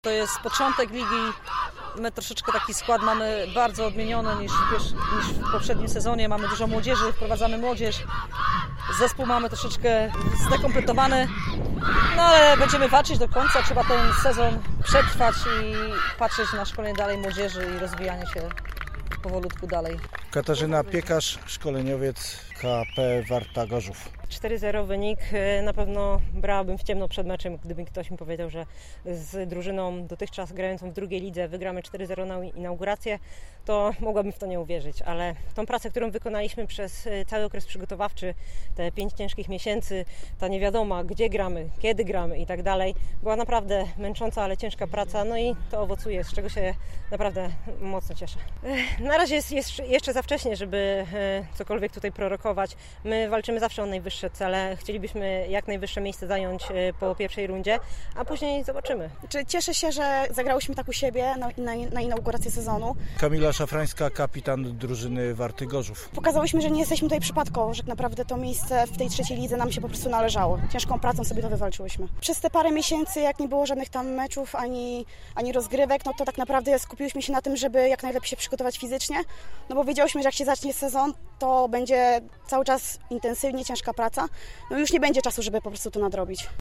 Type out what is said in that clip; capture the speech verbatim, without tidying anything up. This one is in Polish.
To jest początek ligi, my troszeczkę taki skład mamy bardzo odmieniony niż w, pierwszy, niż w poprzednim sezonie. Mamy dużo młodzieży, wprowadzamy młodzież, zespół mamy troszeczkę zdekompletowany, no ale będziemy walczyć do końca, trzeba ten sezon przetrwać i patrzeć na szkolenie dalej młodzieży i rozwijanie się powolutku dalej. Katarzyna Piekarz, szkoleniowiec K P Warta Gorzów. cztery zero wynik, na pewno brałabym w ciemno przed meczem, gdyby ktoś mi powiedział, że z drużyną dotychczas grającą w drugiej lidze wygramy cztery zero na inaugurację, to mogłabym w to nie uwierzyć, ale tą pracę, którą wykonaliśmy przez cały okres przygotowawczy, te pięć ciężkich miesięcy, ta niewiadoma, gdzie gramy, kiedy gramy i tak dalej, była naprawdę męcząca, ale ciężka praca, no i to owocuje, z czego się naprawdę mocno cieszę. Na razie jest, jest jeszcze za wcześnie, żeby cokolwiek tutaj prorokować. My walczymy zawsze o najwyższe cele. Chcielibyśmy jak najwyższe miejsce zająć po pierwszej rundzie, a później zobaczymy. Cieszę się, że zagrałyśmy tak u siebie na, na, na inaugurację sezonu. Kamila Szafrańska, kapitan drużyny Warty Gorzów. Pokazałyśmy, że nie jesteśmy tutaj przypadkowo, że tak naprawdę to miejsce w tej trzeciej lidze nam się po prostu należało. Ciężką pracą sobie to wywalczyłyśmy. Przez te parę miesięcy, jak nie było żadnych tam meczów ani, ani rozgrywek, no to tak naprawdę skupiłyśmy się na tym, żeby jak najlepiej się przygotować fizycznie, no bo wiedziałyśmy, że jak się zacznie sezon, to będzie cały czas intensywnie ciężka praca. No już nie będzie czasu, żeby po prostu to nadrobić.